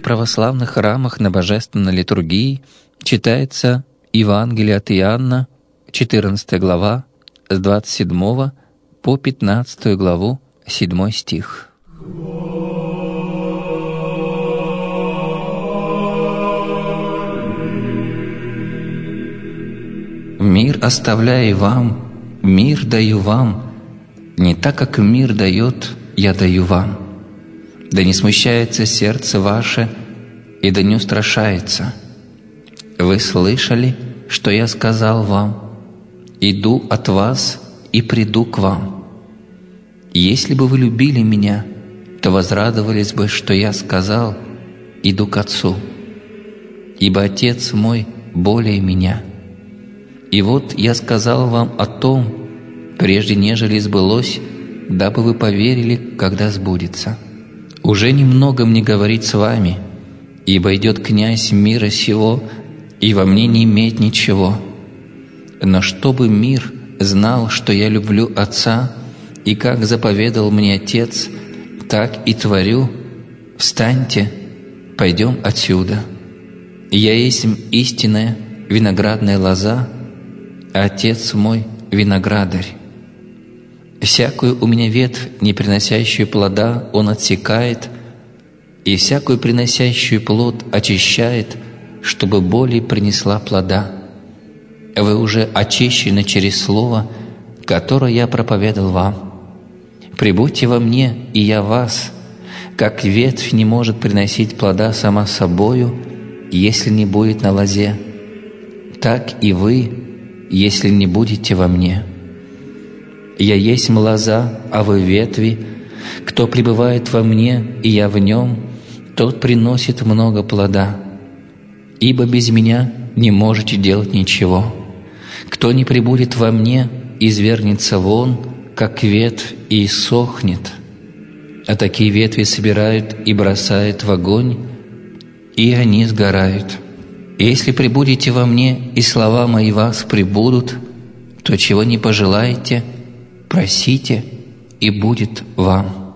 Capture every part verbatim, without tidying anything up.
православных храмах на божественной литургии читается Евангелие от Иоанна, четырнадцатая глава, с двадцать седьмого по пятнадцатую главу, седьмой стих. «Мир оставляю вам, мир даю вам, не так, как мир дает, я даю вам. Да не смущается сердце ваше, и да не устрашается. Вы слышали, что я сказал вам? Иду от вас и приду к вам. Если бы вы любили меня, то возрадовались бы, что я сказал: иду к Отцу, ибо Отец мой более меня. И вот я сказал вам о том, прежде нежели сбылось, дабы вы поверили, когда сбудется. Уже немного мне говорить с вами, ибо идет князь мира сего, и во мне не имеет ничего. Но чтобы мир знал, что я люблю Отца, и как заповедал мне Отец, так и творю, встаньте, пойдем отсюда. Я есть истинная виноградная лоза, а Отец мой — виноградарь. Всякую у меня ветвь, не приносящую плода, Он отсекает, и всякую приносящую плод очищает, чтобы более принесла плода. Вы уже очищены через Слово, которое я проповедал вам. Прибудьте во мне, и я в вас, как ветвь не может приносить плода сама собою, если не будет на лозе, так и вы, если не будете во мне. Я есть лоза, а вы ветви. Кто пребывает во мне, и я в нем, тот приносит много плода. Ибо без меня не можете делать ничего. Кто не пребудет во мне, извергнется вон, как ветвь, и иссохнет. А такие ветви собирают и бросают в огонь, и они сгорают. Если пребудете во мне, и слова мои вас пребудут, то чего не пожелаете, просите, и будет вам».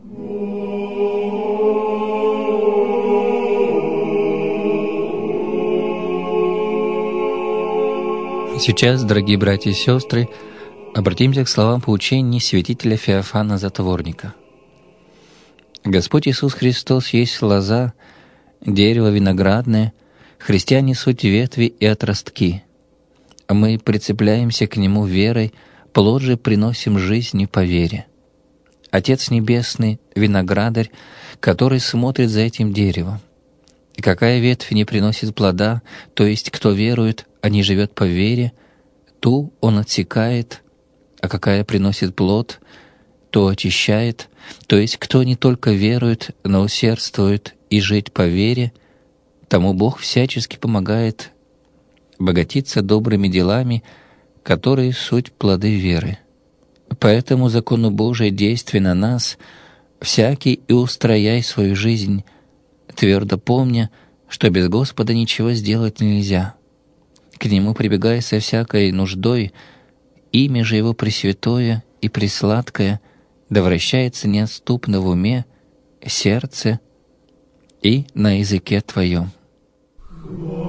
Сейчас, дорогие братья и сестры, обратимся к словам поучений святителя Феофана Затворника. Господь Иисус Христос есть лоза, дерево виноградное, христиане суть ветви и отростки. Мы прицепляемся к Нему верой, плод же приносим жизнью по вере. Отец Небесный — виноградарь, который смотрит за этим деревом. И какая ветвь не приносит плода, то есть кто верует, а не живет по вере, ту Он отсекает, а какая приносит плод, то очищает, то есть кто не только верует, но усердствует и жить по вере, тому Бог всячески помогает богатиться добрыми делами, которые суть плоды веры. Поэтому закону Божия действия на нас, всякий и устрояй свою жизнь, твердо помня, что без Господа ничего сделать нельзя. К Нему прибегай со всякой нуждой, имя же Его пресвятое и пресладкое да вращается неотступно в уме, сердце и на языке твоем.